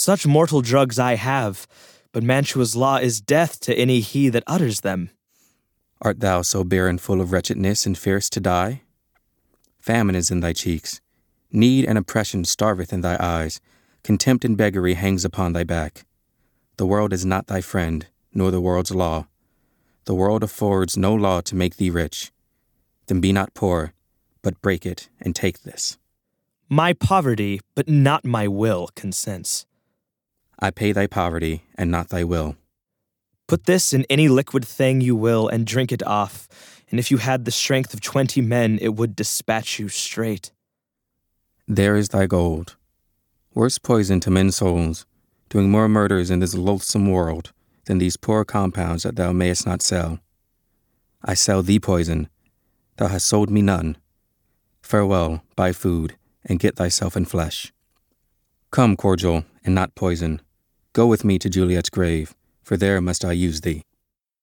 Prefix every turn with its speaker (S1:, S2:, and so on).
S1: Such mortal drugs I have, but Mantua's law is death to any he that utters them.
S2: Art thou so barren full of wretchedness and fearest to die? Famine is in thy cheeks, need and oppression starveth in thy eyes, contempt and beggary hangs upon thy back. The world is not thy friend, nor the world's law. The world affords no law to make thee rich. Then be not poor, but break it and take this.
S1: My poverty, but not my will, consents.
S2: I pay thy poverty, and not thy will.
S1: Put this in any liquid thing you will, and drink it off, and if you had the strength of 20 men, it would dispatch you straight.
S2: There is thy gold. Worse poison to men's souls, doing more murders in this loathsome world than these poor compounds that thou mayest not sell. I sell thee poison, thou hast sold me none. Farewell, buy food, and get thyself in flesh. Come, cordial, and not poison. Go with me to Juliet's grave, for there must I use thee.